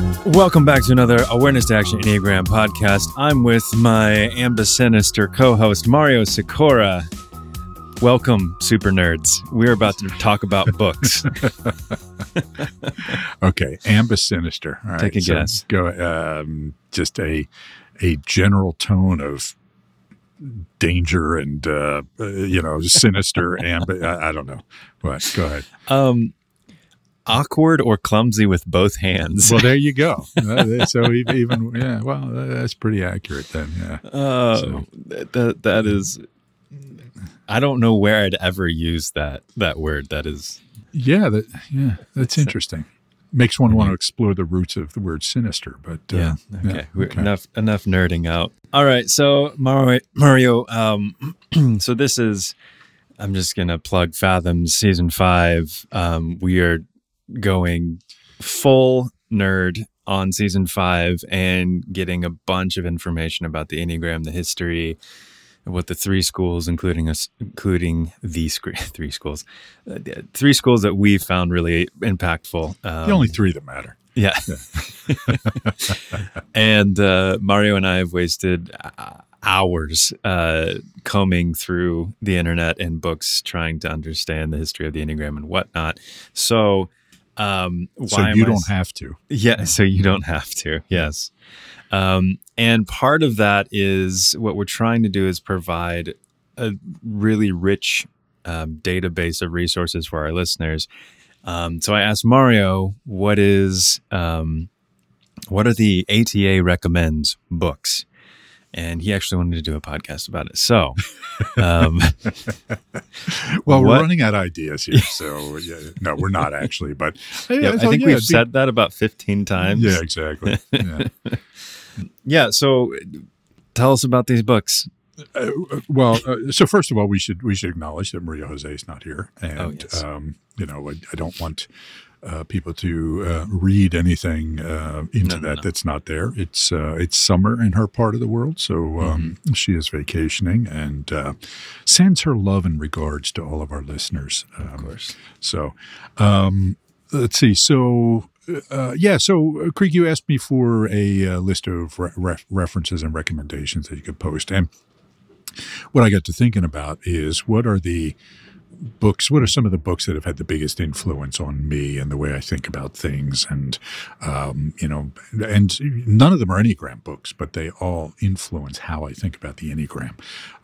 Welcome back to another Awareness to Action Enneagram podcast. I'm with my Ambisinister co-host, Mario Sikora. Welcome, super nerds. We're about to talk about books. Okay, Ambisinister. All right, take a guess. Go. Just a general tone of danger and sinister. I don't know. What? Go ahead. Awkward or clumsy with both hands. Well, there you go. So even well, that's pretty accurate then. Yeah. That is. I don't know where I'd ever use that word. That is. That's interesting. Makes one want to explore the roots of the word sinister, but okay. Enough nerding out. All right, so Mario. So this is. I'm just gonna plug Fathoms season 5. We are going full nerd on season 5 and getting a bunch of information about the Enneagram, the history, what the 3 schools, including the 3 schools that we found really impactful. The only 3 that matter. Yeah. And Mario and I have wasted hours combing through the internet and books trying to understand the history of the Enneagram and whatnot. So you don't have to. Yeah, so you don't have to. Yes. And part of that is what we're trying to do is provide a really rich database of resources for our listeners. So I asked Mario, what are the ATA recommends books? And he actually wanted to do a podcast about it. So, well, we're running out of ideas here. So, no, we're not actually. But I think we've said that about 15 times. Yeah, exactly. Yeah. So, tell us about these books. So first of all, we should acknowledge that Maria Jose is not here, and I don't want people to read anything into that's not there. It's summer in her part of the world, so she is vacationing and sends her love and regards to all of our listeners. Of course. So let's see. So Krieg, you asked me for a list of references and recommendations that you could post, and what I got to thinking about is what are some of the books that have had the biggest influence on me and the way I think about things, and and none of them are Enneagram books, but they all influence how I think about the Enneagram.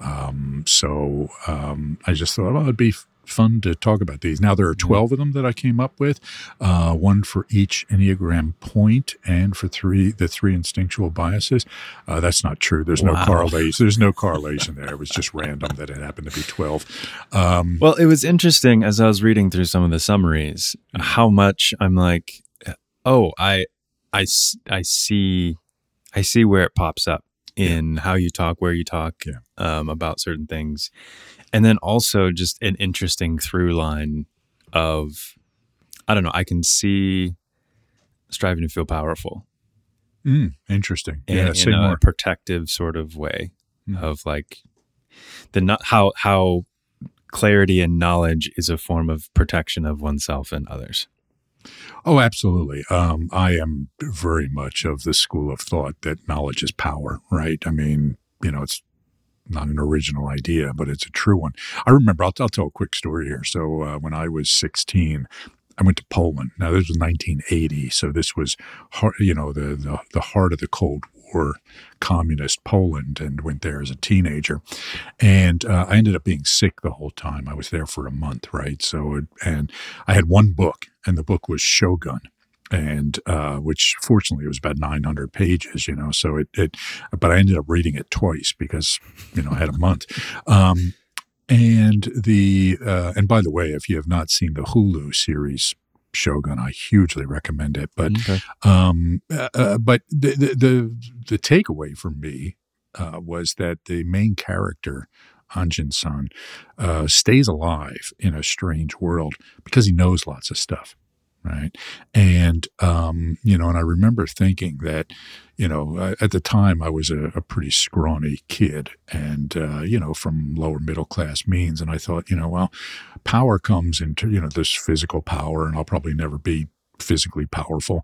So I just thought, well, it'd be fun to talk about these. Now, there are 12 of them that I came up with, one for each Enneagram point and for the 3 instinctual biases. That's not true. There's no correlation. There's no correlation there. It was just random that it happened to be 12. Well, it was interesting as I was reading through some of the summaries, how much I'm like, oh, I see where it pops up in how you talk, where you talk about certain things. And then also just an interesting through line of, I don't know, I can see striving to feel powerful. Interesting. In a protective sort of way of like how clarity and knowledge is a form of protection of oneself and others. Oh, absolutely. I am very much of the school of thought that knowledge is power, right? I mean, it's not an original idea, but it's a true one. I remember, I'll tell a quick story here. So when I was 16, I went to Poland. Now, this was 1980, so this was, the heart of the Cold War, communist Poland, and went there as a teenager. And I ended up being sick the whole time. I was there for a month, right? So, and I had one book, and the book was Shogun. And which fortunately it was about 900 pages, so but I ended up reading it twice because, I had a month. And by the way, if you have not seen the Hulu series Shogun, I hugely recommend it. But but the takeaway for me was that the main character, Anjin-san, stays alive in a strange world because he knows lots of stuff. Right. And, and I remember thinking that, at the time I was a pretty scrawny kid and, from lower middle class means. And I thought, well, power comes into, this physical power, and I'll probably never be physically powerful.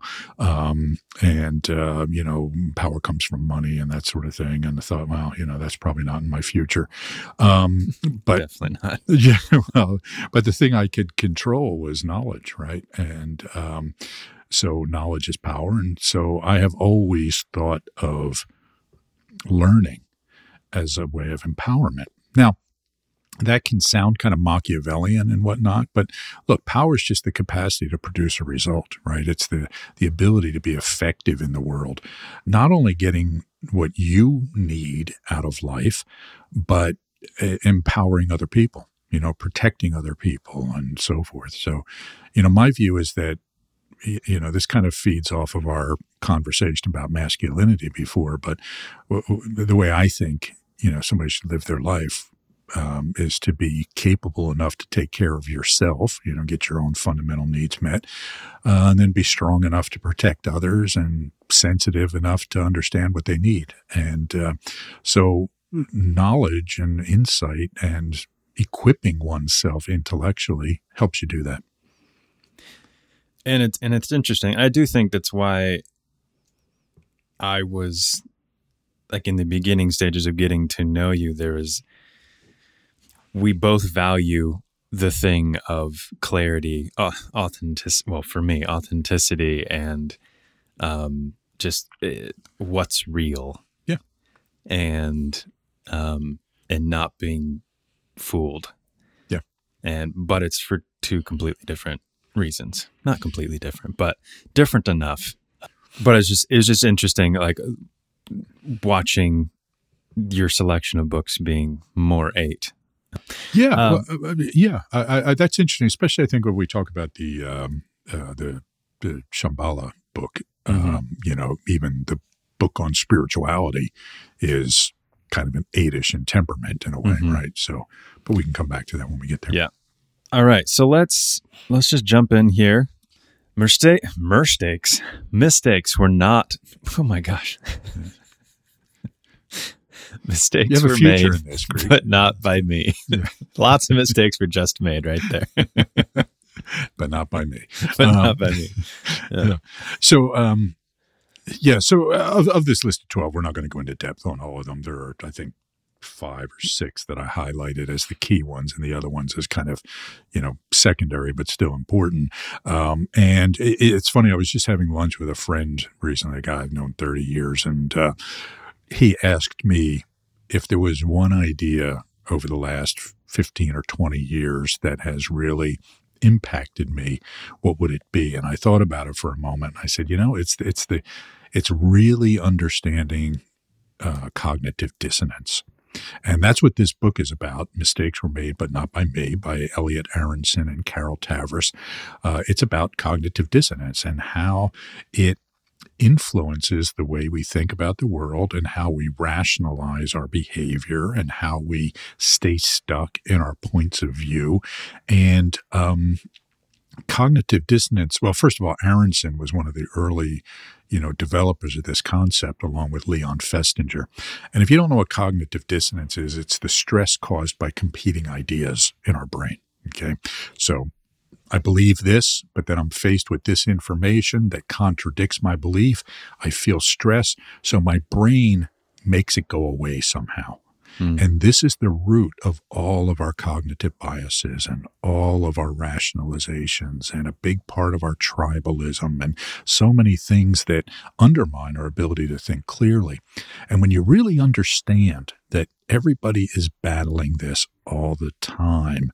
Power comes from money and that sort of thing. And I thought, well, that's probably not in my future. But Definitely not. yeah, well, but the thing I could control was knowledge, right? And so knowledge is power. And so I have always thought of learning as a way of empowerment. Now, that can sound kind of Machiavellian and whatnot, but look, power is just the capacity to produce a result, right? It's the ability to be effective in the world, not only getting what you need out of life, but empowering other people, protecting other people and so forth. So, my view is that, this kind of feeds off of our conversation about masculinity before, but the way I think, somebody should live their life is to be capable enough to take care of yourself, get your own fundamental needs met, and then be strong enough to protect others and sensitive enough to understand what they need. And so knowledge and insight and equipping oneself intellectually helps you do that. And it's interesting. I do think that's why I was like in the beginning stages of getting to know you, we both value the thing of clarity, authenticity. Well, for me, authenticity and just what's real. Yeah. And not being fooled. Yeah. But it's for two completely different reasons. Not completely different, but different enough. But it was just interesting, like watching your selection of books being more 8. Yeah, that's interesting. Especially, I think when we talk about the Shambhala book, even the book on spirituality is kind of an 8-ish in temperament in a way, right? So, but we can come back to that when we get there. Yeah. All right. So let's just jump in here. Mistakes were not. Oh my gosh. Mistakes were made, but not by me. Yeah. Lots of mistakes were just made right there. But not by me. Not by me. Yeah. So, so of this list of 12, we're not going to go into depth on all of them. There are, I think, 5 or 6 that I highlighted as the key ones, and the other ones as kind of, secondary, but still important. And it's funny, I was just having lunch with a friend recently, a guy I've known 30 years, and he asked me if there was one idea over the last 15 or 20 years that has really impacted me, what would it be? And I thought about it for a moment. I said, it's really understanding cognitive dissonance. And that's what this book is about. Mistakes Were Made, but Not by Me, by Elliot Aronson and Carol Tavris. It's about cognitive dissonance and how it influences the way we think about the world and how we rationalize our behavior and how we stay stuck in our points of view. And cognitive dissonance, well, first of all, Aronson was one of the early developers of this concept, along with Leon Festinger. And if you don't know what cognitive dissonance is, it's the stress caused by competing ideas in our brain. Okay. So I believe this, but then I'm faced with this information that contradicts my belief. I feel stress. So my brain makes it go away somehow. And this is the root of all of our cognitive biases and all of our rationalizations and a big part of our tribalism and so many things that undermine our ability to think clearly. And when you really understand that everybody is battling this all the time,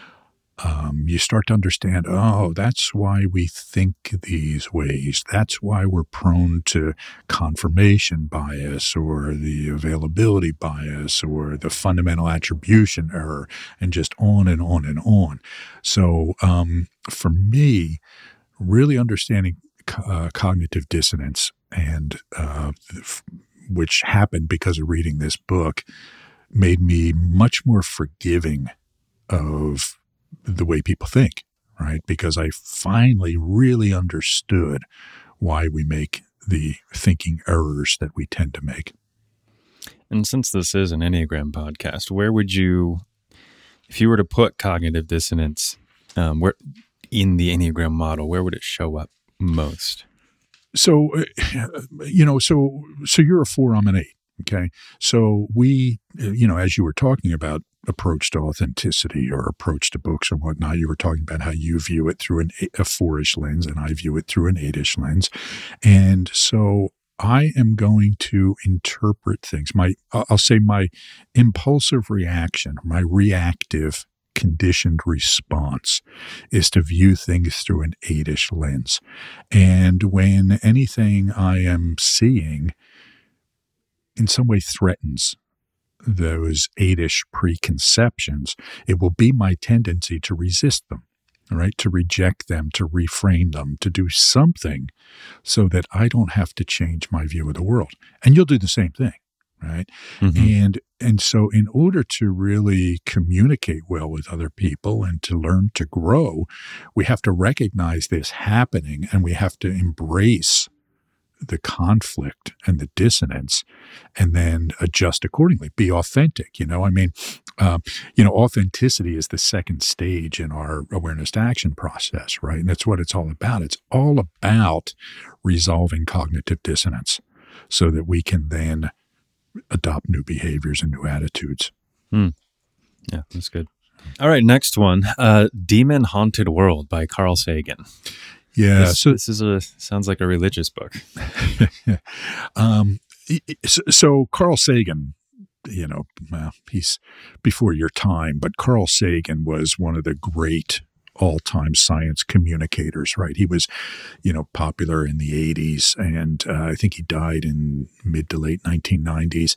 you start to understand, that's why we think these ways. That's why we're prone to confirmation bias or the availability bias or the fundamental attribution error, and just on and on and on. So for me, really understanding cognitive dissonance, and which happened because of reading this book, made me much more forgiving of the way people think, right? Because I finally really understood why we make the thinking errors that we tend to make. And since this is an Enneagram podcast, where would you, if you were to put cognitive dissonance where in the Enneagram model, where would it show up most? So, so you're a 4, I'm an 8. Okay. So we, as you were talking about approach to authenticity or approach to books or whatnot, you were talking about how you view it through a 4-ish lens and I view it through an 8-ish lens. And so I am going to interpret things. I'll say my impulsive reaction, my reactive conditioned response is to view things through an 8-ish lens. And when anything I am seeing in some way threatens those 8-ish preconceptions, it will be my tendency to resist them, right? To reject them, to reframe them, to do something so that I don't have to change my view of the world. And you'll do the same thing, right? Mm-hmm. And so in order to really communicate well with other people and to learn to grow, we have to recognize this happening and we have to embrace the conflict and the dissonance and then adjust accordingly, be authentic. Authenticity is the second stage in our awareness to action process, right? And that's what it's all about. It's all about resolving cognitive dissonance so that we can then adopt new behaviors and new attitudes. Yeah, that's good. All right, next one, Demon Haunted World by Carl Sagan. Yeah, this sounds like a religious book. So Carl Sagan, he's before your time, but Carl Sagan was one of the great all-time science communicators, right? He was, popular in the 80s, and I think he died in mid to late 1990s.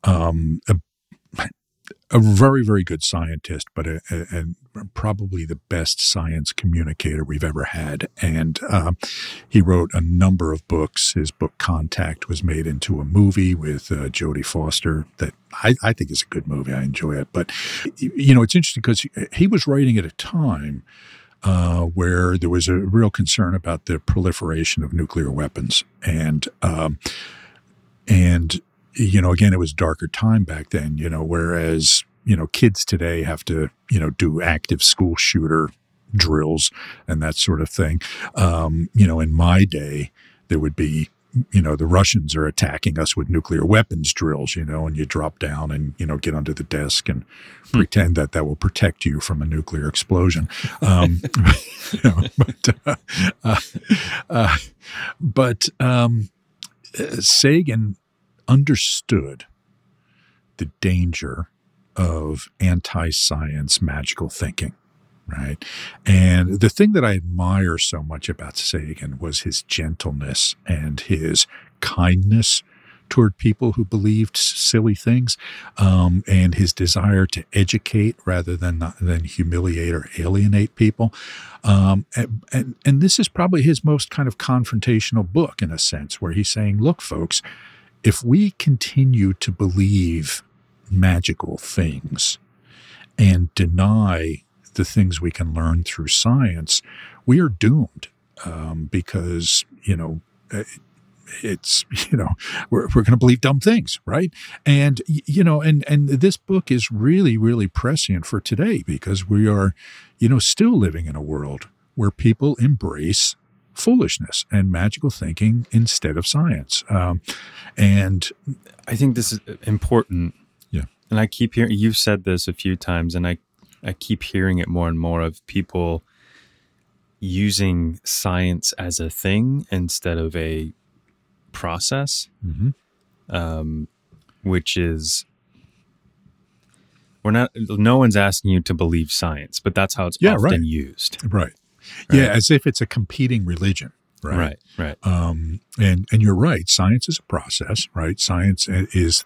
A very, very good scientist, but probably the best science communicator we've ever had. And he wrote a number of books. His book Contact was made into a movie with Jodie Foster that I think is a good movie. I enjoy it. But, it's interesting because he was writing at a time where there was a real concern about the proliferation of nuclear weapons. And again, it was a darker time back then, whereas, kids today have to, do active school shooter drills and that sort of thing. In my day, there would be, the Russians are attacking us with nuclear weapons drills, and you drop down and, get under the desk and pretend that will protect you from a nuclear explosion. But Sagan understood the danger of anti-science magical thinking, right? And the thing that I admire so much about Sagan was his gentleness and his kindness toward people who believed silly things, and his desire to educate rather than humiliate or alienate people. And this is probably his most kind of confrontational book in a sense, where he's saying, look, folks, if we continue to believe magical things and deny the things we can learn through science, we are doomed, because, it's, we're going to believe dumb things, right? And, and this book is really, really prescient for today because we are, still living in a world where people embrace foolishness and magical thinking instead of science. And I think this is important. Yeah. And I keep hearing, you've said this a few times, and I keep hearing it more and more of people using science as a thing instead of a process, which is, no one's asking you to believe science, but that's how it's often used. Right. Yeah, as if it's a competing religion, right? Right. And you're right. Science is a process, right? Science is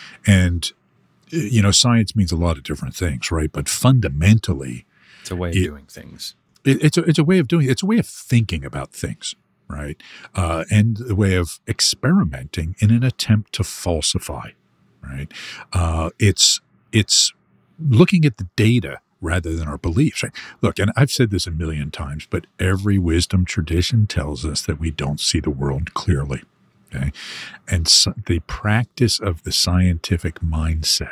science means a lot of different things, right? But fundamentally, it's a way of doing things. It's a way of doing. It's a way of thinking about things, right? And a way of experimenting in an attempt to falsify, right? It's looking at the data rather than our beliefs. Right? Look, and I've said this a million times, but every wisdom tradition tells us that we don't see the world clearly. Okay? And so the practice of the scientific mindset,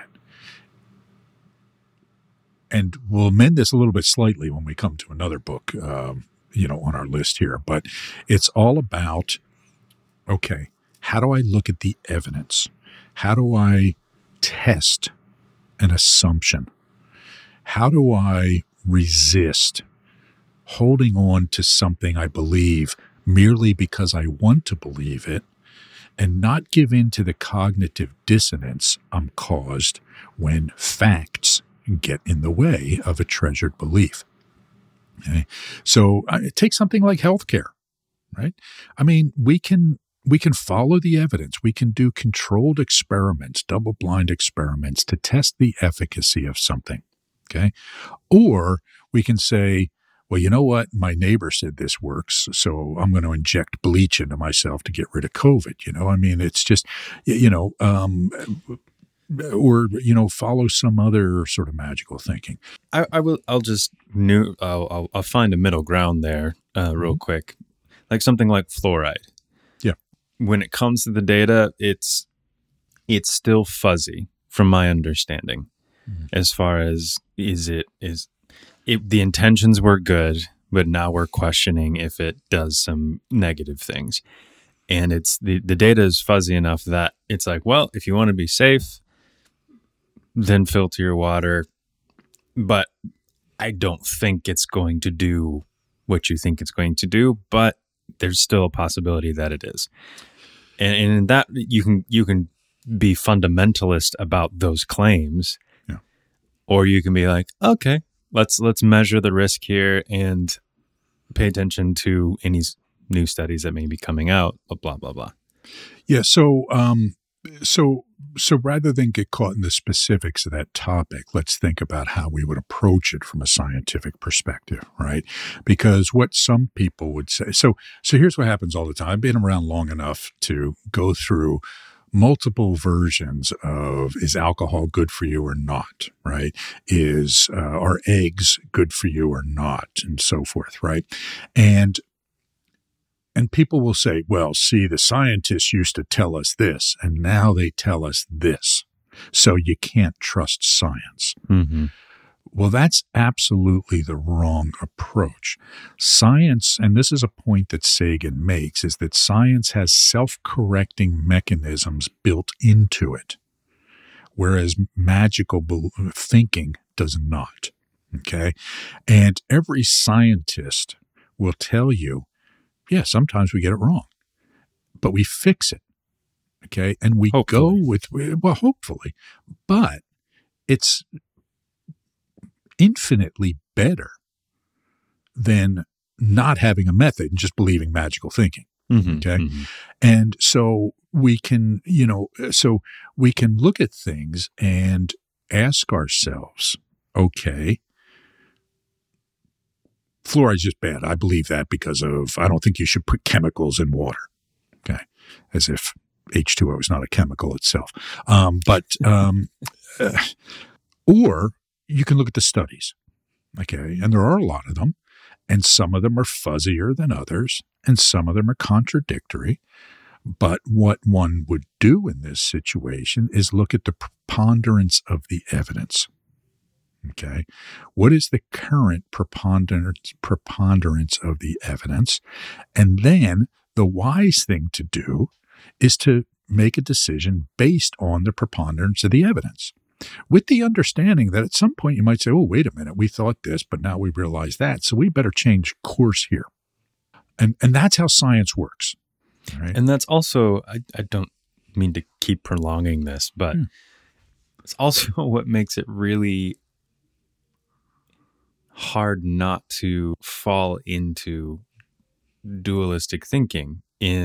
and we'll amend this a little bit slightly when we come to another book, on our list here, but it's all about, okay, how do I look at the evidence? How do I test an assumption? How do I resist holding on to something I believe merely because I want to believe it, and not give in to the cognitive dissonance I'm caused when facts get in the way of a treasured belief? Okay? So take something like healthcare, right? I mean, we can follow the evidence. We can do controlled experiments, double-blind experiments to test the efficacy of something, okay? Or we can say, well, you know what? My neighbor said this works, so I'm going to inject bleach into myself to get rid of COVID. I mean, it's just, or follow some other sort of magical thinking. I'll find a middle ground there real quick, like something like fluoride. Yeah. When it comes to the data, it's still fuzzy from my understanding, as far as the intentions were good, but now we're questioning if it does some negative things. And it's the data is fuzzy enough that it's like, well, if you want to be safe, then filter your water. But I don't think it's going to do what you think it's going to do, but there's still a possibility that it is. And in that you can be fundamentalist about those claims, yeah. Or you can be like, okay, let's measure the risk here and pay attention to any new studies that may be coming out, blah, blah, blah. Yeah. So rather than get caught in the specifics of that topic, let's think about how we would approach it from a scientific perspective, right? Because what some people would say, so here's what happens all the time. I've been around long enough to go through multiple versions of, is alcohol good for you or not, right? Are eggs good for you or not, and so forth, right? And people will say, well, see, the scientists used to tell us this, and now they tell us this, so you can't trust science. Mm-hmm. Well, that's absolutely the wrong approach. Science, and this is a point that Sagan makes, is that science has self-correcting mechanisms built into it, whereas magical thinking does not, okay? And every scientist will tell you, yeah, sometimes we get it wrong, but we fix it, okay? And we hopefully. Hopefully, but it's infinitely better than not having a method and just believing magical thinking. Mm-hmm, okay. Mm-hmm. And so we can, we can look at things and ask ourselves, okay, fluoride's just bad. I believe that because I don't think you should put chemicals in water. Okay. As if H2O is not a chemical itself. Or you can look at the studies, okay, and there are a lot of them, and some of them are fuzzier than others, and some of them are contradictory. But what one would do in this situation is look at the preponderance of the evidence, okay? What is the current preponderance of the evidence? And then the wise thing to do is to make a decision based on the preponderance of the evidence, with the understanding that at some point you might say, oh, wait a minute, we thought this, but now we realize that. So we better change course here. And that's how science works. Right? And that's also, I don't mean to keep prolonging this, but it's also what makes it really hard not to fall into dualistic thinking.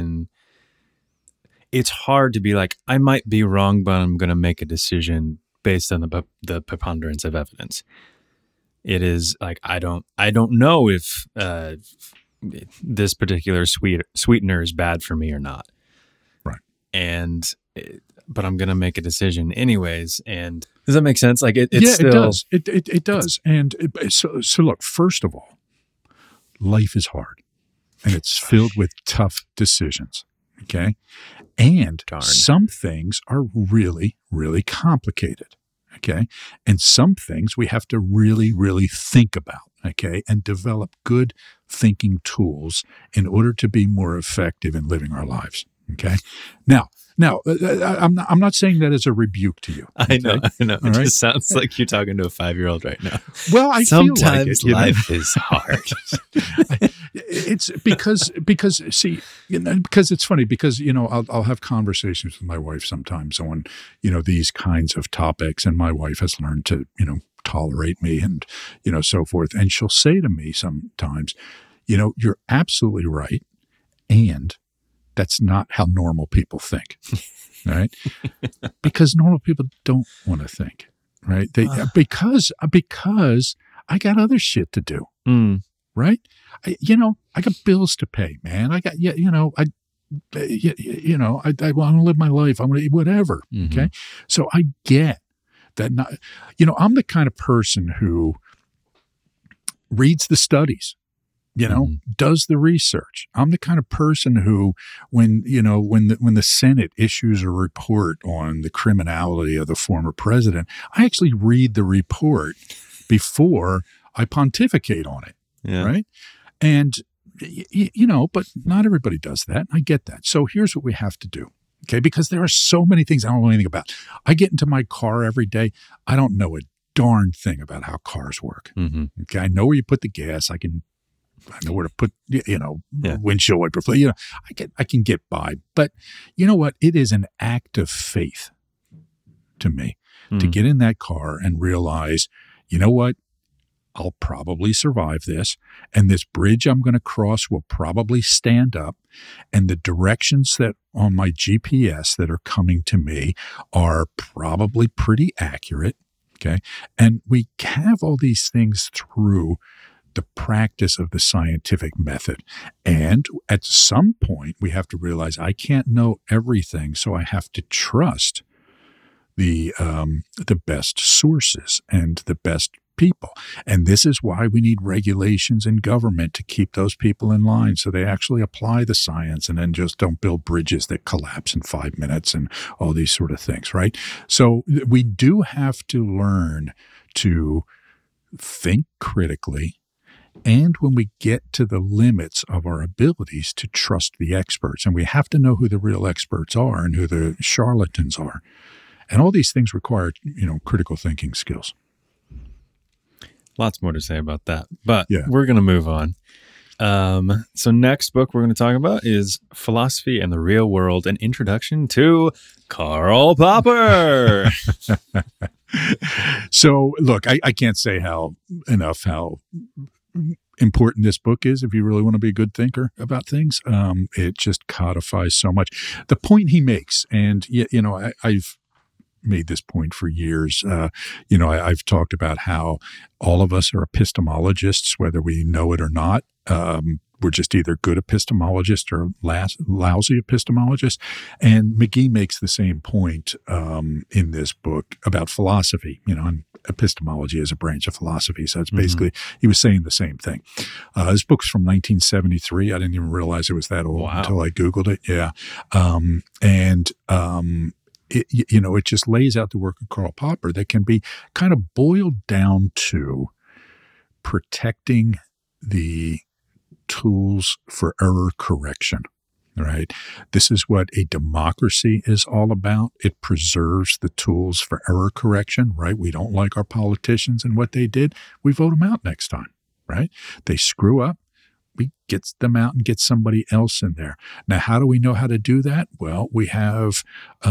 It's hard to be like, I might be wrong, but I'm going to make a decision based on the preponderance of evidence. It is like, I don't know if this particular sweetener is bad for me or not. Right. But I'm going to make a decision anyways. And does that make sense? Like it does. It does. And so look, first of all, life is hard and it's filled with tough decisions. Okay. And some things are really, really complicated. Okay. And some things we have to really, really think about. okay, and develop good thinking tools in order to be more effective in living our lives. Okay. Now, I'm not saying that as a rebuke to you. I Okay? know. All It right? just sounds like you're talking to a 5-year-old right now. Well, I feel like Sometimes it, you know? life is hard. It's because see, because it's funny because I'll have conversations with my wife sometimes on these kinds of topics, and my wife has learned to tolerate me and so forth, and she'll say to me sometimes, you're absolutely right, and that's not how normal people think, right? Because normal people don't want to think, right? Because I got other shit to do. Mm. Right? I got bills to pay, man. I got, I want to live my life. I want to whatever. Mm-hmm. Okay. So I get that. Not, I'm the kind of person who reads the studies, does the research. I'm the kind of person who, when the Senate issues a report on the criminality of the former president, I actually read the report before I pontificate on it. Yeah. Right. And, but not everybody does that. I get that. So here's what we have to do. Okay. Because there are so many things I don't know anything about. I get into my car every day. I don't know a darn thing about how cars work. Mm-hmm. Okay. I know where you put the gas. I know where to put, windshield wiper fluid. I can get by. But you know what? It is an act of faith to me to get in that car and realize, you know what? I'll probably survive this, and this bridge I'm going to cross will probably stand up, and the directions that on my GPS that are coming to me are probably pretty accurate, okay? And we have all these things through the practice of the scientific method. And at some point, we have to realize I can't know everything, so I have to trust the best sources and the best people. And this is why we need regulations in government to keep those people in line so they actually apply the science and then just don't build bridges that collapse in 5 minutes and all these sort of things, right? So we do have to learn to think critically, and when we get to the limits of our abilities, to trust the experts. And we have to know who the real experts are and who the charlatans are. And all these things require, critical thinking skills. Lots more to say about that, but Yeah. We're going to move on. So next book we're going to talk about is Philosophy and the Real World, an Introduction to Karl Popper. So look, I can't say how important this book is if you really want to be a good thinker about things. It just codifies so much. The point he makes, and I've made this point for years. I've talked about how all of us are epistemologists, whether we know it or not. We're just either good epistemologists or lousy epistemologists. And McGee makes the same point in this book about philosophy, and epistemology as a branch of philosophy. So it's basically, he was saying the same thing. This book's from 1973. I didn't even realize it was that old until I Googled it. Yeah. It just lays out the work of Karl Popper that can be kind of boiled down to protecting the tools for error correction, right? This is what a democracy is all about. It preserves the tools for error correction, right? We don't like our politicians and what they did. We vote them out next time, right? They screw up. We get them out and get somebody else in there. Now, how do we know how to do that? Well, we have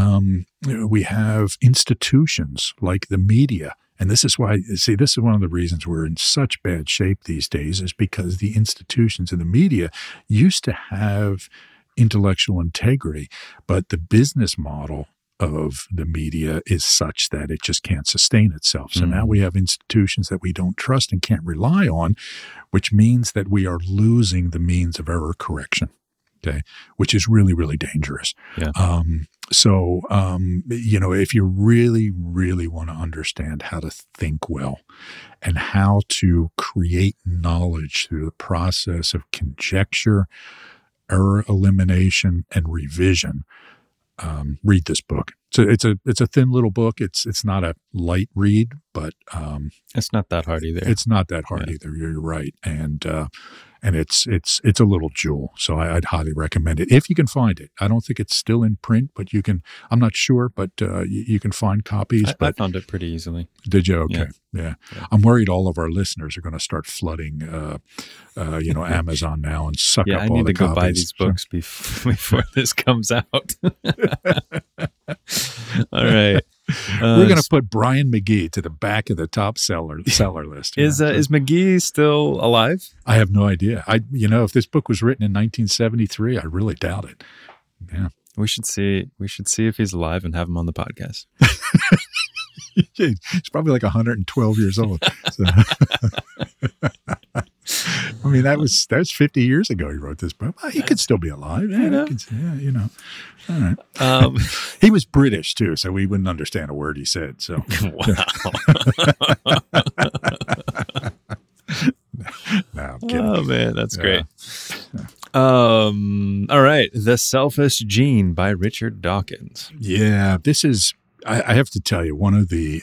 institutions like the media. And this is why, this is one of the reasons we're in such bad shape these days, is because the institutions in the media used to have intellectual integrity, but the business model of the media is such that it just can't sustain itself. So now we have institutions that we don't trust and can't rely on, which means that we are losing the means of error correction, okay, which is really, really dangerous. Yeah. If you really, really want to understand how to think well and how to create knowledge through the process of conjecture, error elimination, and revision, read this book. So it's a thin little book. It's not a light read, but It's not that hard either. it's not that hard either. You're right, and it's a little jewel. So I'd highly recommend it if you can find it. I don't think it's still in print, but you can. I'm not sure, but you can find copies. I found it pretty easily. Did you? Okay, yeah. I'm worried all of our listeners are going to start flooding, Amazon now and suck up all the copies. I need to go buy these books before this comes out. All right. We're going to put Brian McGee to the back of the top seller list. Is McGee still alive? I have no idea. If this book was written in 1973, I really doubt it. Yeah. We should see if he's alive and have him on the podcast. He's probably like 112 years old. So. I mean, that was 50 years ago he wrote this book. Well, he could still be alive. All right. He was British too, so we wouldn't understand a word he said. So wow. No, I'm kidding. Oh man, that's great. All right, The Selfish Gene by Richard Dawkins. Yeah, this is. I have to tell you, one of the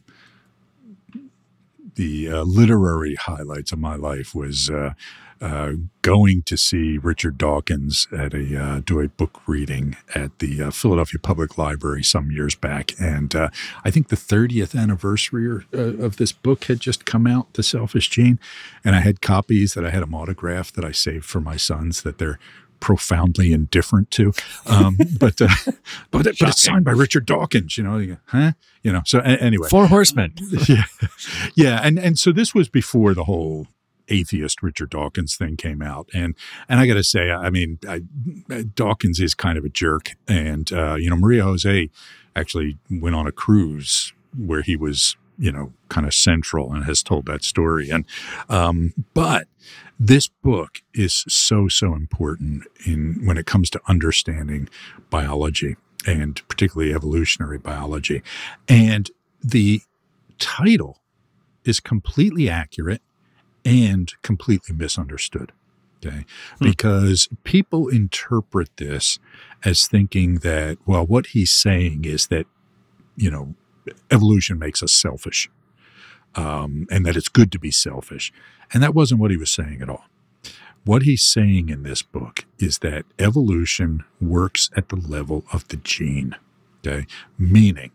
literary highlights of my life was going to see Richard Dawkins at do a book reading at the Philadelphia Public Library some years back. And I think the 30th anniversary of this book had just come out, The Selfish Gene. And I had copies that I had them autographed that I saved for my sons that they're profoundly indifferent to. But it's signed by Richard Dawkins, So anyway. Four Horsemen. Yeah. Yeah. And so this was before the whole atheist Richard Dawkins thing came out. And I got to say, I mean, Dawkins is kind of a jerk. And, Maria Jose actually went on a cruise where he was, kind of central and has told that story. And, but this book is so important when it comes to understanding biology and particularly evolutionary biology. And the title is completely accurate and completely misunderstood. Okay. Because people interpret this as thinking that, well, what he's saying is that, evolution makes us selfish, and that it's good to be selfish. And that wasn't what he was saying at all. What he's saying in this book is that evolution works at the level of the gene. Okay. Meaning,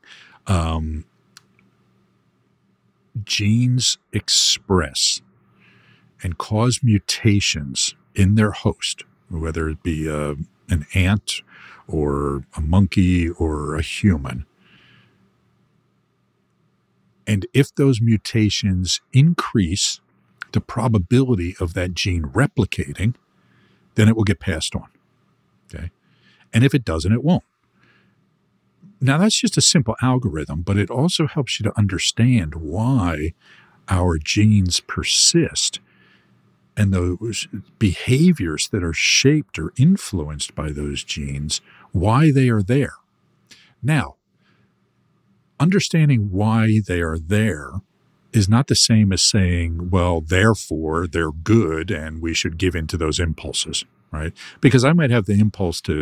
genes express and cause mutations in their host, whether it be an ant or a monkey or a human. And if those mutations increase the probability of that gene replicating, then it will get passed on. Okay. And if it doesn't, it won't. Now, that's just a simple algorithm, but it also helps you to understand why our genes persist and those behaviors that are shaped or influenced by those genes, why they are there. Now, understanding why they are there is not the same as saying, well, therefore they're good and we should give in to those impulses, right? Because I might have the impulse to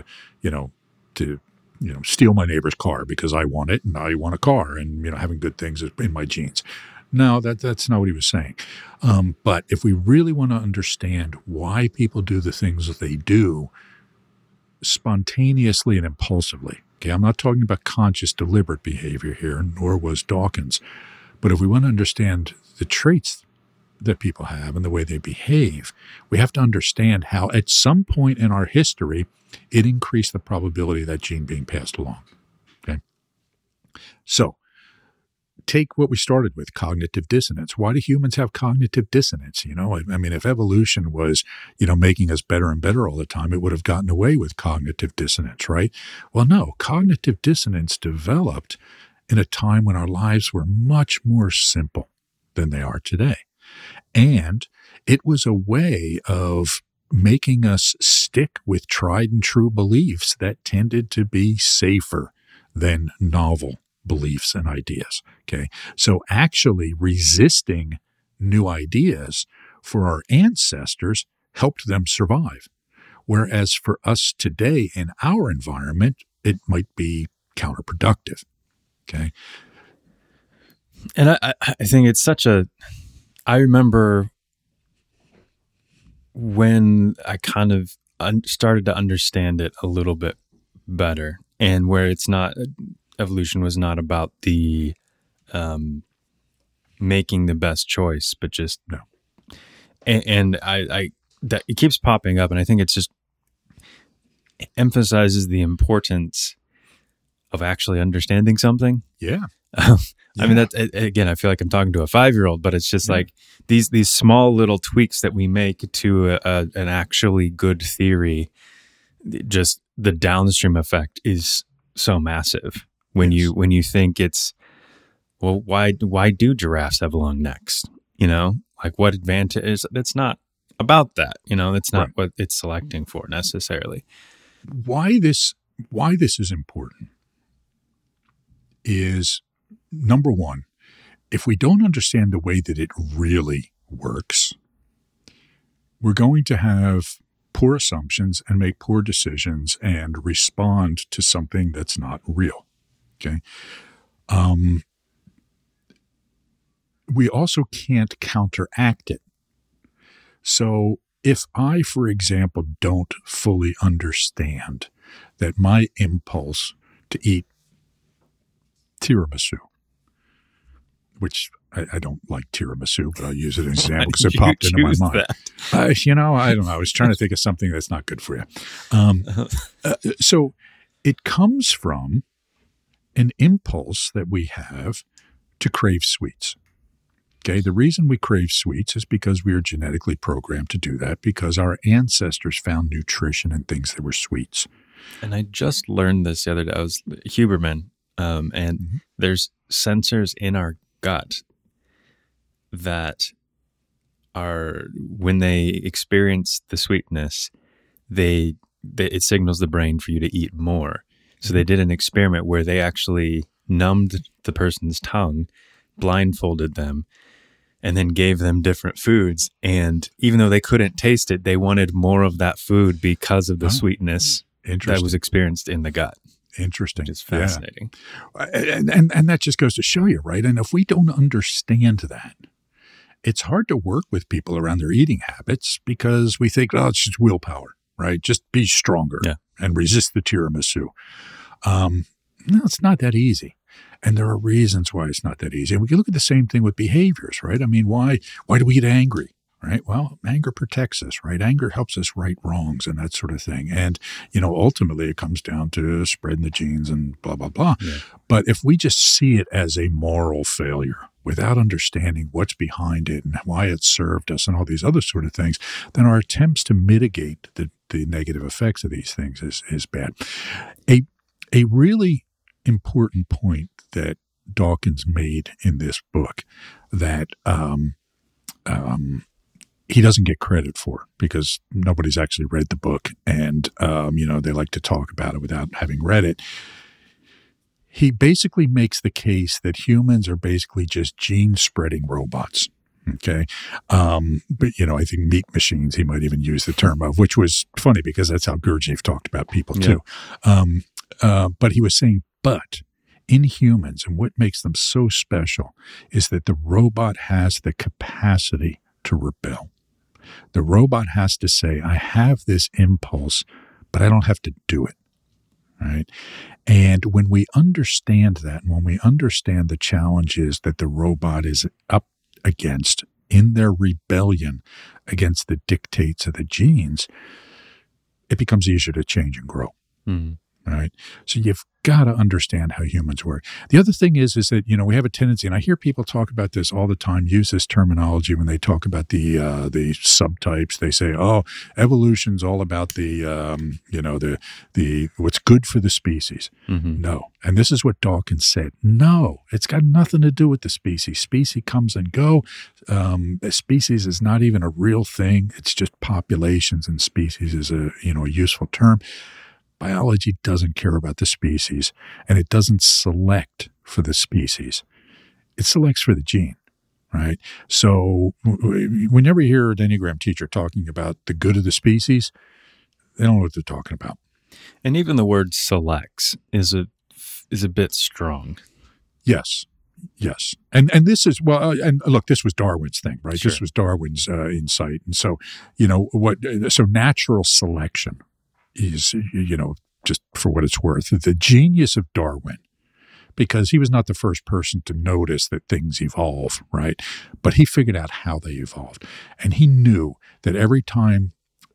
steal my neighbor's car because I want it and I want a car, and, having good things is in my genes. No, that's not what he was saying. But if we really want to understand why people do the things that they do spontaneously and impulsively, okay, I'm not talking about conscious, deliberate behavior here, nor was Dawkins. But if we want to understand the traits that people have and the way they behave, we have to understand how at some point in our history, it increased the probability of that gene being passed along. Okay. So take what we started with, cognitive dissonance. Why do humans have cognitive dissonance? I mean, if evolution was, making us better and better all the time, it would have gotten away with cognitive dissonance, right? Well, no, cognitive dissonance developed in a time when our lives were much more simple than they are today. And it was a way of making us stick with tried and true beliefs that tended to be safer than novel beliefs and ideas. Okay. So actually resisting new ideas for our ancestors helped them survive. Whereas for us today in our environment, it might be counterproductive. Okay. And I think it's such a, I remember when I kind of started to understand it a little bit better, and where it's not, evolution was not about the making the best choice, but just No. And I that it keeps popping up, and I think it's just emphasizes the importance of actually understanding something. Yeah. I mean, that again, I feel like I'm talking to a 5-year-old, but it's just like these small little tweaks that we make to an actually good theory. Just the downstream effect is so massive when you think it's, well, why do giraffes have long necks? You know, like what advantage is? It's not about that. You know, that's not what it's selecting for necessarily. Why this is important is, number one, if we don't understand the way that it really works, we're going to have poor assumptions and make poor decisions and respond to something that's not real. Okay. We also can't counteract it. So if I, for example, don't fully understand that my impulse to eat tiramisu, which I don't like tiramisu, but I'll use it as an example because it popped into my mind. I don't know. I was trying to think of something that's not good for you. So it comes from an impulse that we have to crave sweets. Okay, the reason we crave sweets is because we are genetically programmed to do that, because our ancestors found nutrition in things that were sweets. And I just learned this the other day. I was Huberman, and there's sensors in our gut that are, when they experience the sweetness, it signals the brain for you to eat more. So they did an experiment where they actually numbed the person's tongue, blindfolded them, and then gave them different foods. And even though they couldn't taste it, they wanted more of that food because of the sweetness that was experienced in the gut. Interesting. Which is fascinating. Yeah. And that just goes to show you, right? And if we don't understand that, it's hard to work with people around their eating habits because we think, oh, it's just willpower, right? Just be stronger and resist the tiramisu. No, it's not that easy. And there are reasons why it's not that easy. And we can look at the same thing with behaviors, right? I mean, why do we get angry, right? Well, anger protects us, right? Anger helps us right wrongs and that sort of thing. And, ultimately it comes down to spreading the genes and blah, blah, blah. Yeah. But if we just see it as a moral failure without understanding what's behind it and why it served us and all these other sort of things, then our attempts to mitigate the negative effects of these things is bad. A really important point that Dawkins made in this book that he doesn't get credit for because nobody's actually read the book, and they like to talk about it without having read it. He basically makes the case that humans are basically just gene-spreading robots. Okay. But, I think meat machines, he might even use the term of, which was funny because that's how Gurdjieff talked about people too. But he was saying, but in humans, and what makes them so special is that the robot has the capacity to rebel. The robot has to say, I have this impulse, but I don't have to do it. Right. And when we understand that, and when we understand the challenges that the robot is up against in their rebellion against the dictates of the genes, it becomes easier to change and grow. Mm-hmm. Right. So you've got to understand how humans work. The other thing is that, we have a tendency, and I hear people talk about this all the time, use this terminology when they talk about the subtypes. They say, oh, evolution's all about the what's good for the species. Mm-hmm. No. And this is what Dawkins said. No, it's got nothing to do with the species. Species comes and go. The species is not even a real thing. It's just populations, and species is a useful term. Biology doesn't care about the species, and it doesn't select for the species. It selects for the gene, right? So we never hear an Enneagram teacher talking about the good of the species. They don't know what they're talking about. And even the word selects is a is a bit strong. Yes. Yes. And this is, well, and look, this was Darwin's thing, right? Sure. This was Darwin's insight. And so, so natural selection is, just for what it's worth, the genius of Darwin, because he was not the first person to notice that things evolve, right? But he figured out how they evolved. And he knew that every time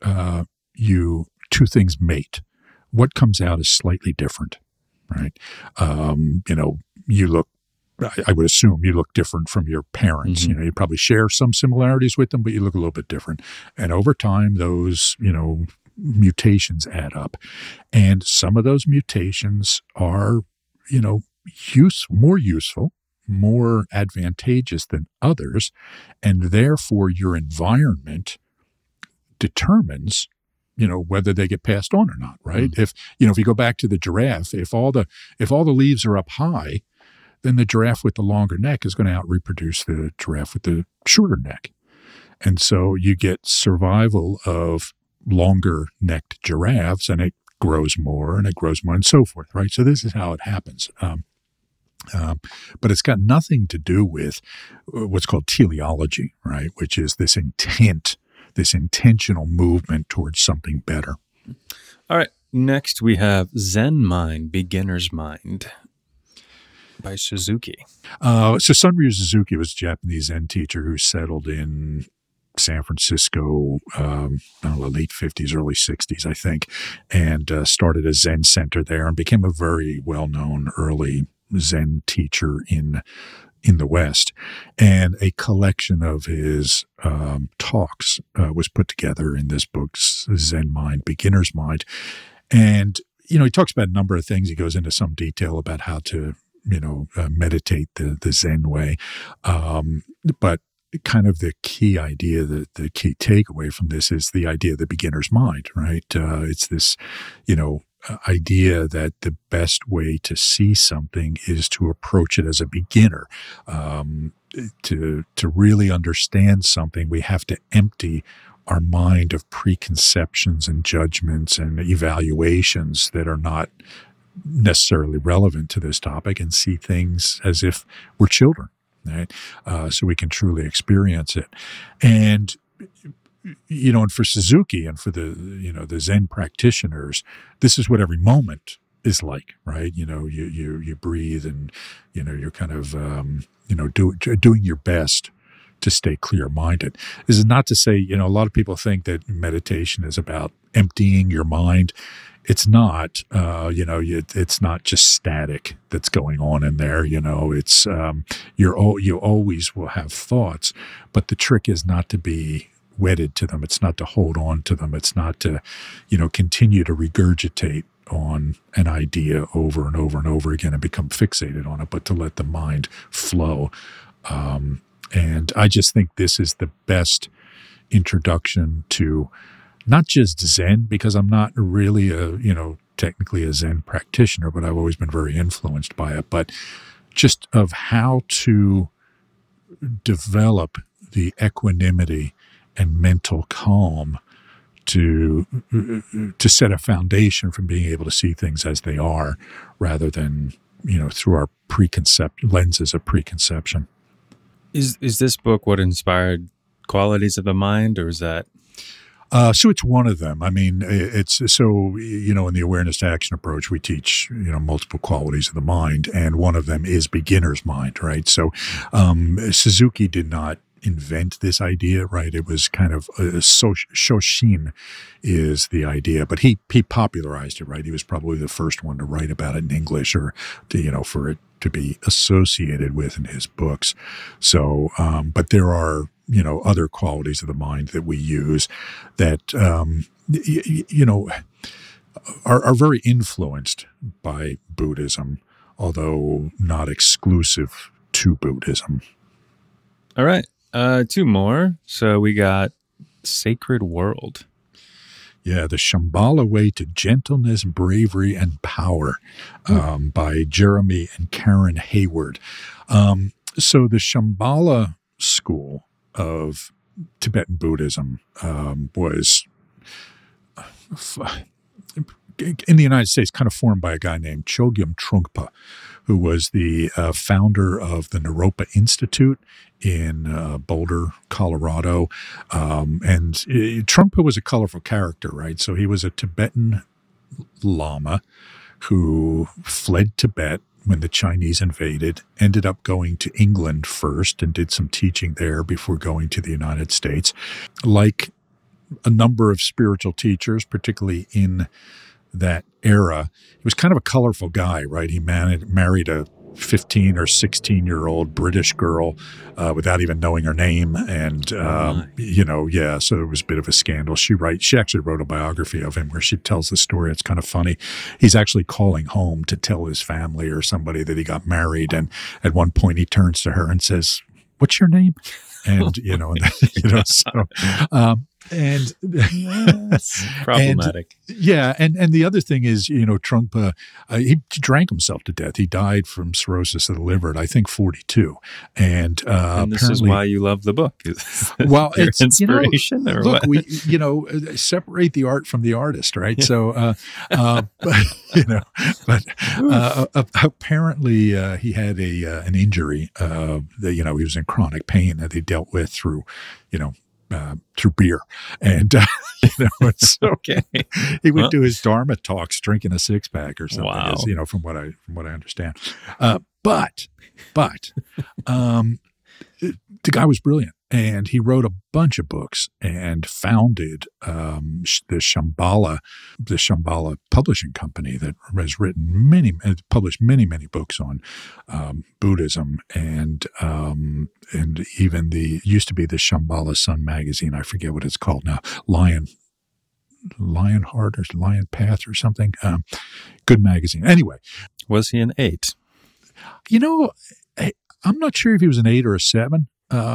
two things mate, what comes out is slightly different, right? You look, I would assume you look different from your parents. Mm-hmm. You probably share some similarities with them, but you look a little bit different. And over time, those, mutations add up. And some of those mutations are, more useful, more advantageous than others. And therefore, your environment determines whether they get passed on or not, right? Mm-hmm. If you go back to the giraffe, if all the leaves are up high, then the giraffe with the longer neck is going to out-reproduce the giraffe with the shorter neck. And so you get survival of longer-necked giraffes, and it grows more and so forth, right? So this is how it happens. But it's got nothing to do with what's called teleology, right? Which is this intent, this intentional movement towards something better. All right. Next, we have Zen Mind, Beginner's Mind by Suzuki. So Sunryu Suzuki was a Japanese Zen teacher who settled in San Francisco, late 50s, early 60s, I think, and started a Zen center there and became a very well-known early Zen teacher in the West. And a collection of his talks was put together in this book, Zen Mind, Beginner's Mind. And, he talks about a number of things. He goes into some detail about how to, meditate the Zen way. But kind of the key idea, the key takeaway from this is the idea of the beginner's mind, right? It's this, idea that the best way to see something is to approach it as a beginner. To really understand something, we have to empty our mind of preconceptions and judgments and evaluations that are not necessarily relevant to this topic and see things as if we're children, right? So we can truly experience it. And and for Suzuki and for the Zen practitioners, this is what every moment is like, right? You breathe and, you're kind of, doing your best to stay clear-minded. This is not to say, a lot of people think that meditation is about emptying your mind. It's not, it's not just static that's going on in there. It's, you always will have thoughts, but the trick is not to be wedded to them. It's not to hold on to them. It's not to, continue to regurgitate on an idea over and over and over again and become fixated on it, but to let the mind flow. And I just think this is the best introduction to not just Zen, because I'm not really technically a Zen practitioner, but I've always been very influenced by it, but just of how to develop the equanimity and mental calm to set a foundation from being able to see things as they are, rather than through our lenses of preconception. Is this book what inspired Qualities of the Mind, or is that? So it's one of them. I mean, it's so, in the awareness to action approach, we teach, multiple qualities of the mind, and one of them is beginner's mind, right? So Suzuki did not invent this idea, right? It was kind of Shoshin is the idea, but he popularized it, right? He was probably the first one to write about it in English, or to, for it to be associated with in his books. So, but there are, other qualities of the mind that we use that, are very influenced by Buddhism, although not exclusive to Buddhism. All right. Two more. So we got Sacred World. Yeah, the Shambhala Way to Gentleness, Bravery, and Power by Jeremy and Karen Hayward. So the Shambhala school of Tibetan Buddhism was in the United States, kind of formed by a guy named Chogyam Trungpa, who was the founder of the Naropa Institute in Boulder, Colorado. And Trungpa was a colorful character, right? So he was a Tibetan Lama who fled Tibet when the Chinese invaded, ended up going to England first and did some teaching there before going to the United States. Like a number of spiritual teachers, particularly in that era, he was kind of a colorful guy, right? He married a 15 or 16-year-old British girl without even knowing her name. And, so it was a bit of a scandal. She actually wrote a biography of him where she tells the story. It's kind of funny. He's actually calling home to tell his family or somebody that he got married. And at one point he turns to her and says, "What's your name?" And, and yes, problematic. And the other thing is, Trungpa, he drank himself to death. He died from cirrhosis of the liver at, I think, 42. And this is why you love the book. Well, it's inspiration. Or look, what? we separate the art from the artist, right? So, apparently he had an injury that he was in chronic pain that he dealt with through beer. And, Okay. he would do his Dharma talks drinking a 6-pack or something, Wow. from what I understand. But the guy was brilliant, and he wrote a bunch of books and founded the Shambhala publishing company that has published many books on Buddhism, and even used to be the Shambhala Sun magazine. I forget what it's called now. Lionheart or Lion Path or something. Good magazine. Anyway, was he an 8? I'm not sure if he was an 8 or a 7.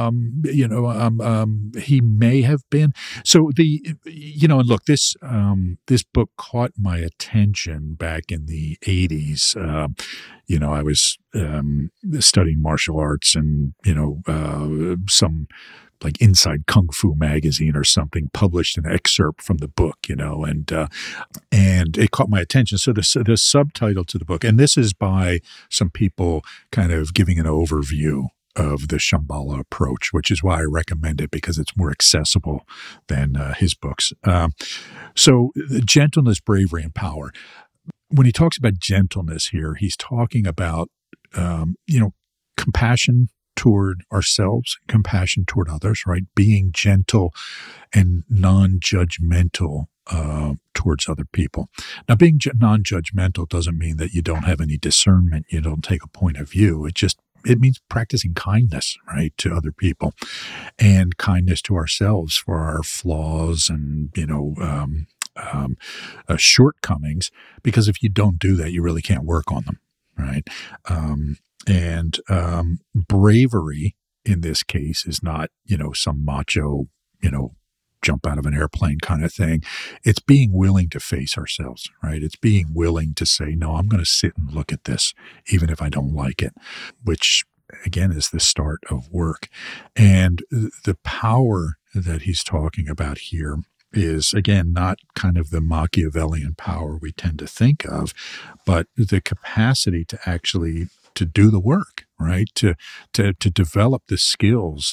He may have been. So and look, this book caught my attention back in the 80s. I was studying martial arts, and some like Inside Kung Fu magazine or something published an excerpt from the book, and it caught my attention. So the subtitle to the book, and this is by some people kind of giving an overview of the Shambhala approach, which is why I recommend it, because it's more accessible than his books. So gentleness, bravery, and power. When he talks about gentleness here, he's talking about, compassion toward ourselves, compassion toward others, right? Being gentle and non-judgmental towards other people. Now, being non-judgmental doesn't mean that you don't have any discernment, you don't take a point of view. It means practicing kindness, right, to other people, and kindness to ourselves for our flaws and, shortcomings, because if you don't do that, you really can't work on them, right? Bravery in this case is not, some macho, jump out of an airplane kind of thing. It's being willing to face ourselves, right? It's being willing to say, no, I'm going to sit and look at this, even if I don't like it, which again is the start of work. And the power that he's talking about here is, again, not kind of the Machiavellian power we tend to think of, but the capacity to actually to do the work, right? To develop the skills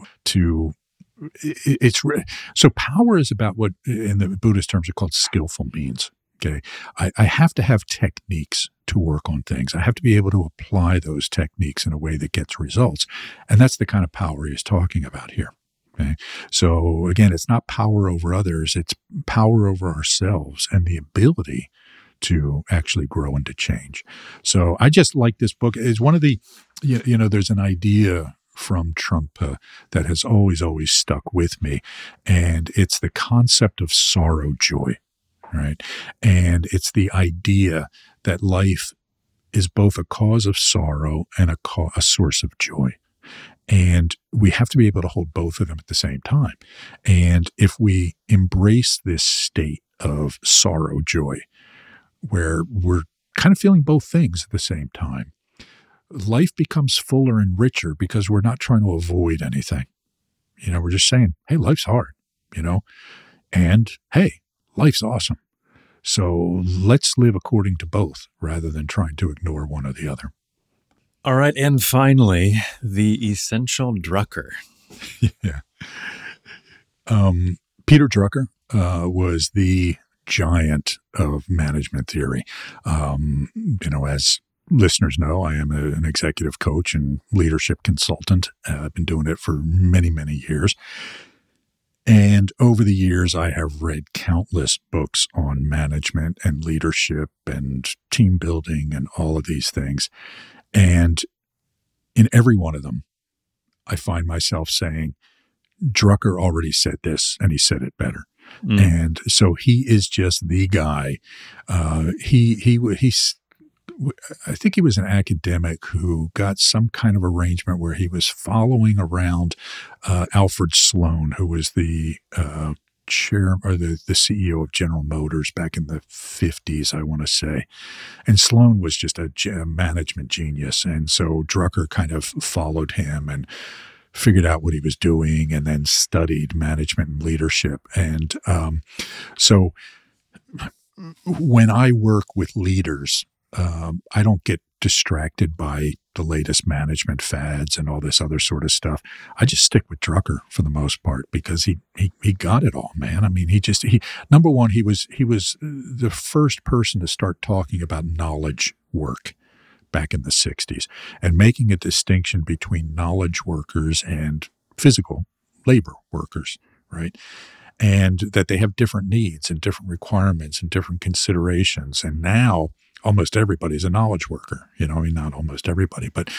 so power is about what in the Buddhist terms are called skillful means. Okay. I have to have techniques to work on things. I have to be able to apply those techniques in a way that gets results. And that's the kind of power he's talking about here. Okay. So again, it's not power over others. It's power over ourselves and the ability to actually grow and to change. So I just like this book. It's one of the, there's an idea from Trungpa that has always stuck with me. And it's the concept of sorrow joy, right? And it's the idea that life is both a cause of sorrow and a source of joy. And we have to be able to hold both of them at the same time. And if we embrace this state of sorrow joy, where we're kind of feeling both things at the same time, life becomes fuller and richer because we're not trying to avoid anything. We're just saying, hey, life's hard, and hey, life's awesome. So let's live according to both rather than trying to ignore one or the other. All right. And finally, the essential Drucker. Yeah. Peter Drucker was the giant of management theory. As listeners know, I am an executive coach and leadership consultant. I've been doing it for many, many years. And over the years, I have read countless books on management and leadership and team building and all of these things. And in every one of them, I find myself saying, Drucker already said this, and he said it better. And so he is just the guy. He's I think he was an academic who got some kind of arrangement where he was following around Alfred Sloan, who was the chair or the CEO of General Motors back in the 50s, I want to say. And Sloan was just a management genius. And so Drucker kind of followed him and figured out what he was doing and then studied management and leadership. And so when I work with leaders, I don't get distracted by the latest management fads and all this other sort of stuff. I just stick with Drucker for the most part because he got it all, man. I mean, number one, he was the first person to start talking about knowledge work back in the 60s and making a distinction between knowledge workers and physical labor workers, right? And that they have different needs and different requirements and different considerations. And now almost everybody's a knowledge worker. Not almost everybody, but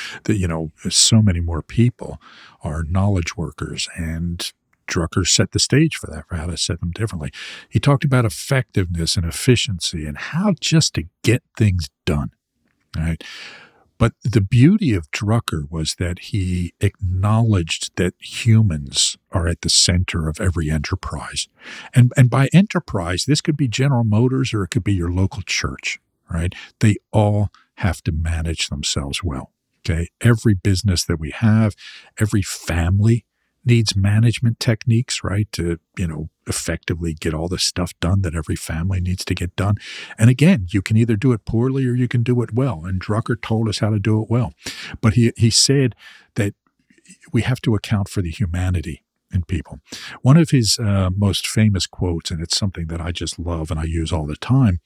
so many more people are knowledge workers. And Drucker set the stage for that, for how to set them differently. He talked about effectiveness and efficiency and how just to get things done, right? But the beauty of Drucker was that he acknowledged that humans are at the center of every enterprise. And by enterprise, this could be General Motors or it could be your local church, right? They all have to manage themselves well, okay? Every business that we have, every family needs management techniques, right? To, effectively get all the stuff done that every family needs to get done. And again, you can either do it poorly or you can do it well. And Drucker told us how to do it well. But he said that we have to account for the humanity in people. One of his most famous quotes, and it's something that I just love and I use all the time,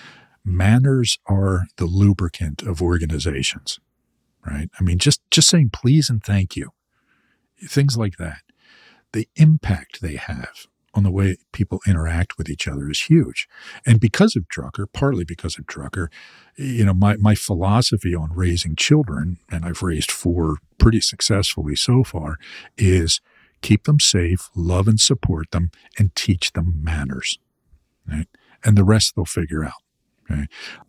manners are the lubricant of organizations, right? I mean, just saying please and thank you, things like that. The impact they have on the way people interact with each other is huge. And because of Drucker, partly because of Drucker, my philosophy on raising children, and I've raised 4 pretty successfully so far, is keep them safe, love and support them, and teach them manners, right? And the rest they'll figure out, okay?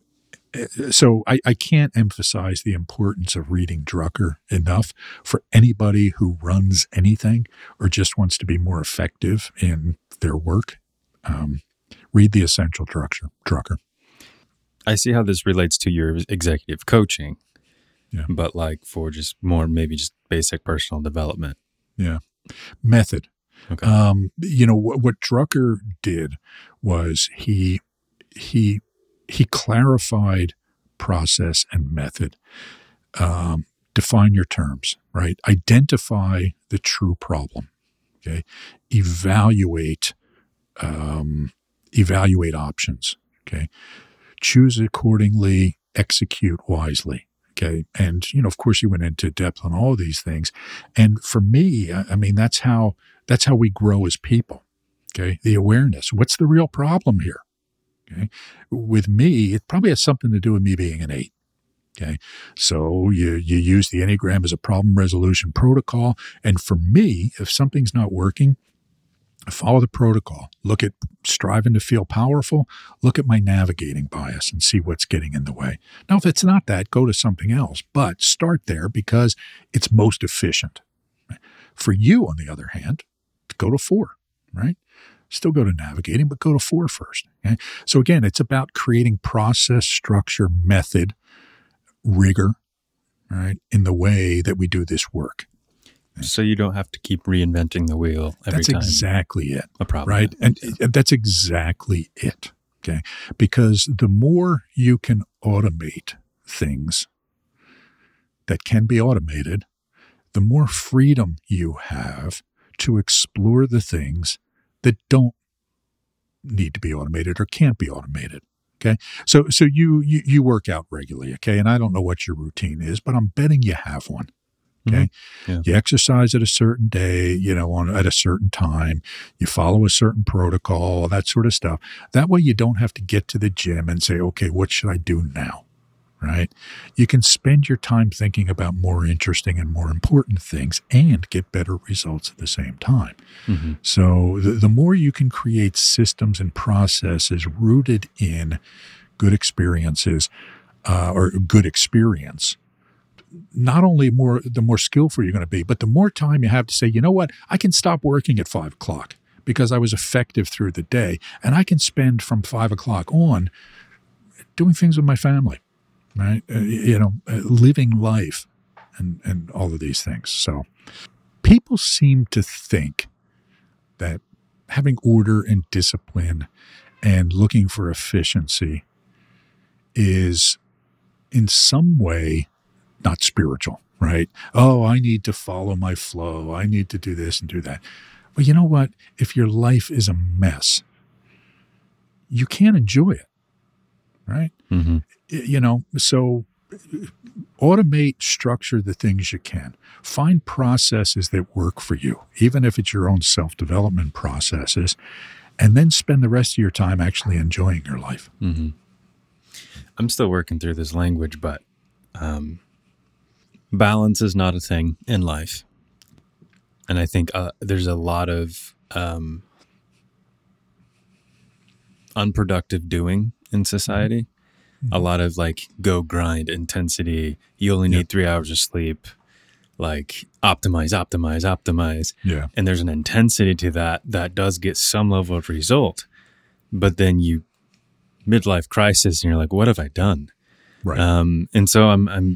So I can't emphasize the importance of reading Drucker enough for anybody who runs anything or just wants to be more effective in their work. Read The Essential Drucker. I see how this relates to your executive coaching, yeah. But like for just more, maybe just basic personal development. Yeah. Method. Okay. What Drucker did was he clarified process and method. Define your terms, right? Identify the true problem. Okay. Evaluate options. Okay. Choose accordingly, execute wisely. Okay. And, of course you went into depth on all of these things. And for me, I mean, that's how we grow as people. Okay. The awareness. What's the real problem here? Okay. With me, it probably has something to do with me being an 8. Okay. So you use the Enneagram as a problem resolution protocol. And for me, if something's not working, follow the protocol. Look at striving to feel powerful. Look at my navigating bias and see what's getting in the way. Now, if it's not that, go to something else. But start there because it's most efficient. For you, on the other hand, go to 4, right? Still go to navigating, but go to 4 first. Okay? So again, it's about creating process, structure, method, rigor, right, in the way that we do this work. So you don't have to keep reinventing the wheel every time. That's exactly it. A problem. Right? And that's exactly it. Okay. Because the more you can automate things that can be automated, the more freedom you have to explore the things that don't need to be automated or can't be automated. Okay. So you work out regularly. Okay. And I don't know what your routine is, but I'm betting you have one. Okay. Yeah. You exercise at a certain day, at a certain time. You follow a certain protocol, that sort of stuff. That way you don't have to get to the gym and say, okay, what should I do now? Right? You can spend your time thinking about more interesting and more important things and get better results at the same time. Mm-hmm. So the more you can create systems and processes rooted in good experiences or good experience, not only the more skillful you're going to be, but the more time you have to say, you know what, I can stop working at 5 o'clock because I was effective through the day, and I can spend from 5 o'clock on doing things with my family, right? Living life and all of these things. So people seem to think that having order and discipline and looking for efficiency is in some way not spiritual, right? Oh, I need to follow my flow. I need to do this and do that. Well, you know what? If your life is a mess, you can't enjoy it, right? Mm-hmm. So automate, structure the things you can. Find processes that work for you, even if it's your own self-development processes, and then spend the rest of your time actually enjoying your life. Mm-hmm. I'm still working through this language, but balance is not a thing in life. And I think there's a lot of unproductive doing in society. Mm-hmm. A lot of go grind intensity. You only need 3 hours of sleep. Optimize. Yeah. And there's an intensity to that does get some level of result. But then you midlife crisis and you're like, what have I done? Right. And so I'm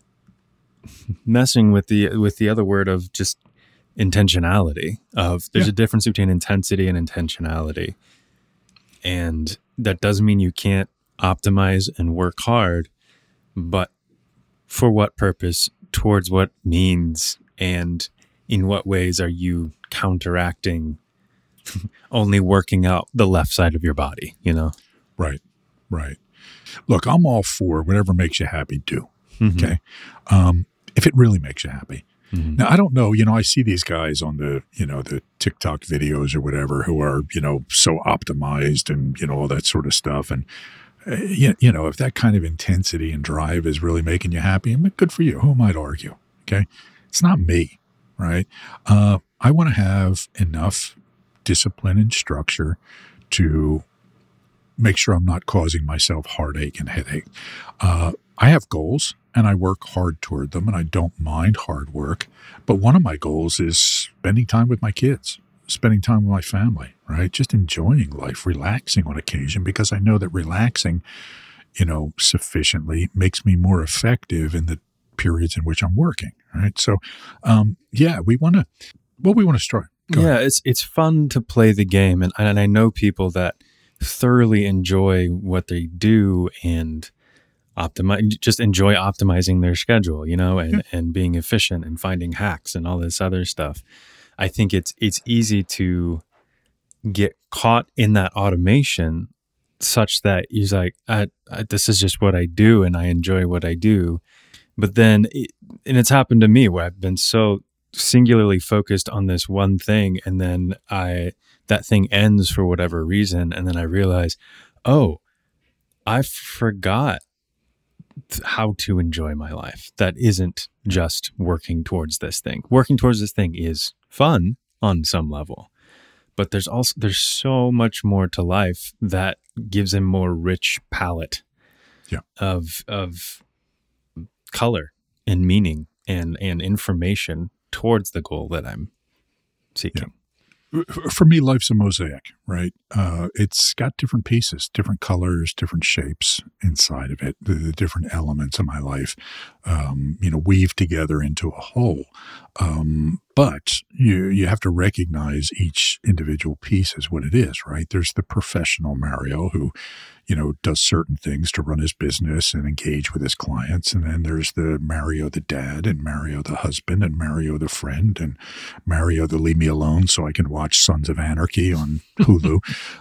messing with the other word of just intentionality. There's a difference between intensity and intentionality. And that doesn't mean you can't optimize and work hard, but for what purpose, towards what means, and in what ways are you counteracting only working out the left side of your body, Right. Look, I'm all for whatever makes you happy, do. Mm-hmm. Okay. If it really makes you happy. Mm-hmm. Now, I don't know, I see these guys on the TikTok videos or whatever who are, so optimized and, all that sort of stuff. And, if that kind of intensity and drive is really making you happy, good for you. Who might argue? Okay. It's not me, right? I want to have enough discipline and structure to make sure I'm not causing myself heartache and headache. I have goals and I work hard toward them, and I don't mind hard work. But one of my goals is spending time with my kids, spending time with my family, right? Just enjoying life, relaxing on occasion, because I know that relaxing, sufficiently makes me more effective in the periods in which I'm working, right? So, we want to start. It's fun to play the game. And I know people that thoroughly enjoy what they do and just enjoy optimizing their schedule, and being efficient and finding hacks and all this other stuff. I think it's easy to get caught in that automation such that he's like, this is just what I do and I enjoy what I do. But then, and it's happened to me where I've been so singularly focused on this one thing, and then that thing ends for whatever reason, and then I realize, oh, I forgot how to enjoy my life. That isn't just working towards this thing. Working towards this thing is fun on some level, but there's so much more to life that gives a more rich palette of color and meaning and information towards the goal that I'm seeking. For me, life's a mosaic, right? It's got different pieces, different colors, different shapes inside of it, the different elements of my life, weave together into a whole. But you have to recognize each individual piece as what it is, right? There's the professional Mario who, does certain things to run his business and engage with his clients. And then there's the Mario the dad and Mario the husband and Mario the friend and Mario the leave me alone so I can watch Sons of Anarchy on Hulu.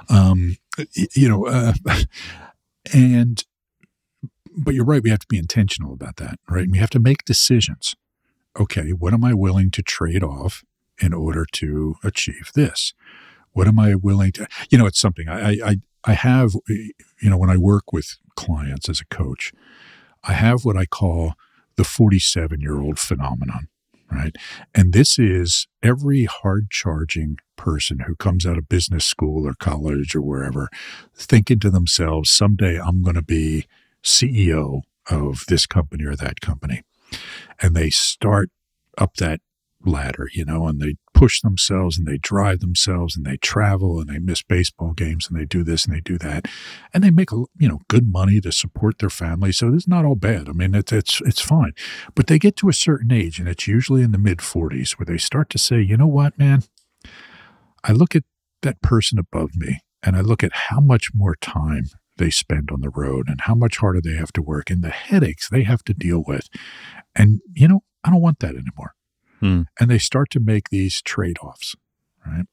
But you're right, we have to be intentional about that, right? And we have to make decisions. Okay, what am I willing to trade off in order to achieve this? What am I willing to, it's something I have, when I work with clients as a coach, I have what I call the 47-year-old phenomenon, right? And this is every hard-charging person who comes out of business school or college or wherever thinking to themselves, someday I'm going to be CEO of this company or that company. And they start up that ladder, and they push themselves and they drive themselves and they travel and they miss baseball games and they do this and they do that. And they make, good money to support their family. So it's not all bad. I mean, it's fine. But they get to a certain age, and it's usually in the mid-40s, where they start to say, you know what, man? I look at that person above me and I look at how much more time they spend on the road and how much harder they have to work and the headaches they have to deal with. And, I don't want that anymore. And they start to make these trade-offs, right?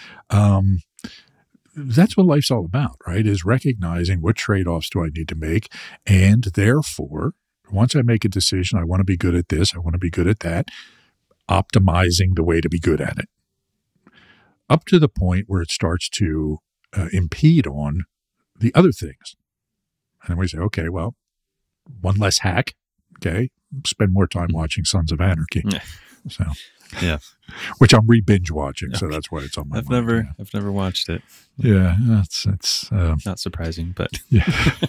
That's what life's all about, right? Is recognizing what trade-offs do I need to make. And therefore, once I make a decision, I want to be good at this, I want to be good at that, optimizing the way to be good at it. Up to the point where it starts to impede on the other things. And then we say, okay, well, one less hack. Okay. Spend more time watching Sons of Anarchy. Yeah. So, yeah. Which I'm re-binge watching. So that's why it's on my mind. I've never watched it. Yeah. It's not surprising, but yeah.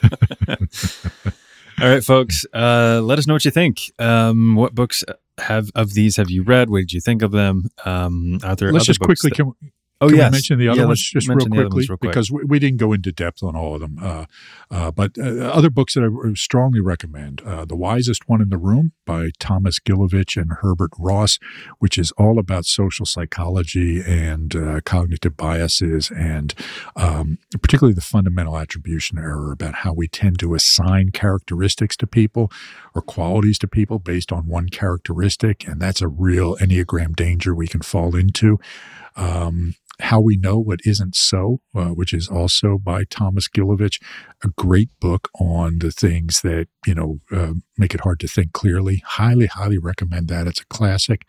All right, folks, let us know what you think. What books have you read? What did you think of them? Are there Let's just books quickly that, can we mention the other ones just real quickly? Real quick. Because we didn't go into depth on all of them. But other books that I strongly recommend. The Wisest One in the Room by Thomas Gilovich and Herbert Ross, which is all about social psychology and cognitive biases and particularly the fundamental attribution error about how we tend to assign characteristics to people or qualities to people based on one characteristic. And that's a real Enneagram danger we can fall into. How We Know What Isn't So, which is also by Thomas Gilovich, a great book on the things that, make it hard to think clearly. Highly, highly recommend that. It's a classic.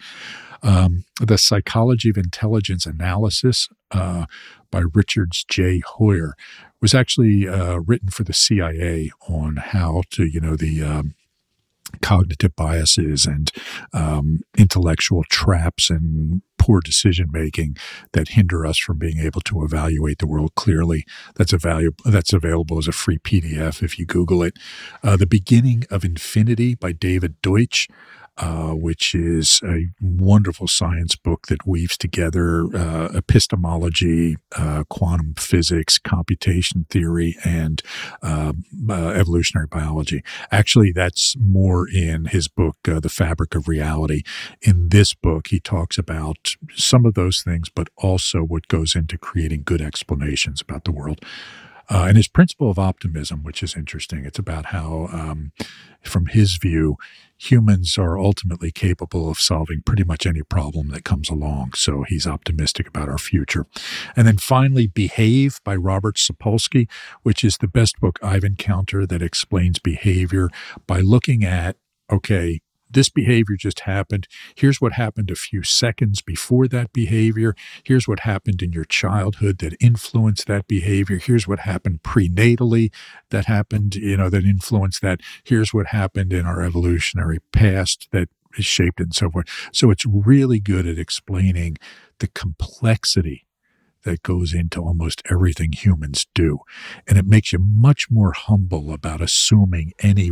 The Psychology of Intelligence Analysis by Richard J. Hoyer was actually written for the CIA on how to, the cognitive biases and intellectual traps and poor decision making that hinder us from being able to evaluate the world clearly. That's available as a free PDF if you Google it. The Beginning of Infinity by David Deutsch, which is a wonderful science book that weaves together epistemology, quantum physics, computation theory, and evolutionary biology. Actually, that's more in his book, The Fabric of Reality. In this book, he talks about some of those things, but also what goes into creating good explanations about the world. And his principle of optimism, which is interesting. It's about how, from his view, humans are ultimately capable of solving pretty much any problem that comes along. So he's optimistic about our future. And then finally, Behave by Robert Sapolsky, which is the best book I've encountered that explains behavior by looking at, okay, this behavior just happened. Here's what happened a few seconds before that behavior. Here's what happened in your childhood that influenced that behavior. Here's what happened prenatally that happened, that influenced that. Here's what happened in our evolutionary past that is shaped and so forth. So it's really good at explaining the complexity that goes into almost everything humans do. And it makes you much more humble about assuming any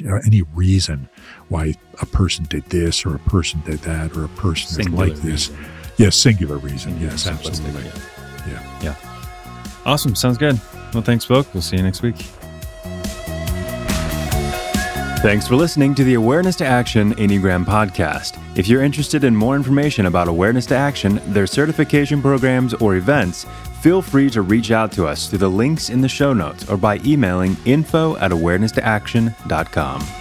reason why a person did this or a person did that or a person is like this. Yes, singular reason. Yes, absolutely. Yeah. Awesome. Sounds good. Well, thanks, folks. We'll see you next week. Thanks for listening to the Awareness to Action Enneagram podcast. If you're interested in more information about Awareness to Action, their certification programs, or events, feel free to reach out to us through the links in the show notes or by emailing info@awareness2action.com.